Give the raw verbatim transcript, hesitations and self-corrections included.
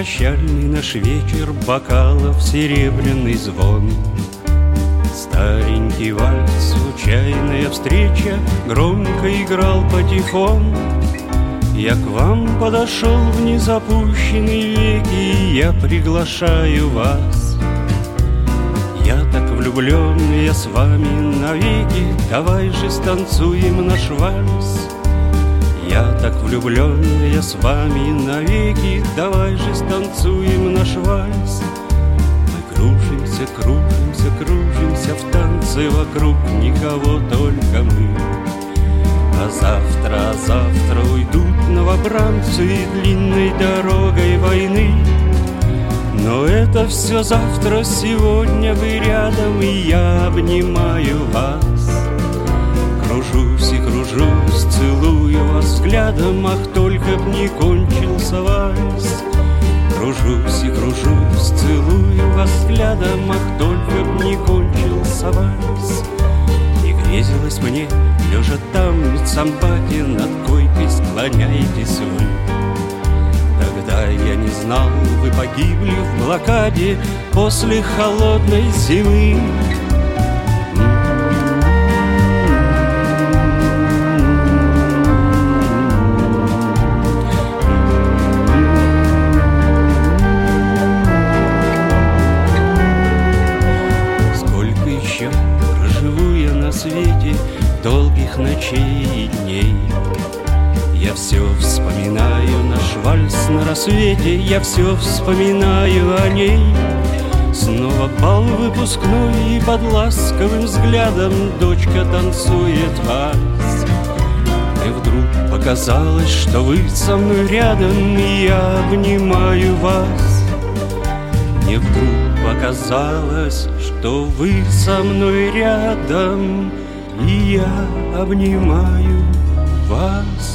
Прощальный наш вечер, бокалов серебряный звон. Старенький вальс, случайная встреча, громко играл патефон. Я к вам подошел в незапущенные веки, я приглашаю вас. Я так влюблен, я с вами навеки, давай же станцуем наш вальс. Я так влюблен, я с вами навеки, давай же станцуем наш вальс. Мы кружимся, кружимся, кружимся в танце, вокруг никого, только мы. А завтра, а завтра уйдут новобранцы длинной дорогой войны. Но это все завтра, сегодня вы рядом, и я обнимаю вас. Кружусь и кружусь, целую вас взглядом, ах, только б не кончился вальс. Кружусь и кружусь, целую вас взглядом, ах, только б не кончился вальс. И грезилось мне, лежа там, в самбате, над койкой склоняетесь вы. Тогда я не знал, вы погибли в блокаде после холодной зимы. Сколько еще проживу я на свете долгих ночей и дней? Я все вспоминаю наш вальс на рассвете, я все вспоминаю о ней. Снова бал выпускной, и под ласковым взглядом дочка танцует вальс. И вдруг показалось, что вы со мной рядом, и я обнимаю вас. Мне вдруг показалось, что вы со мной рядом, и я обнимаю вас.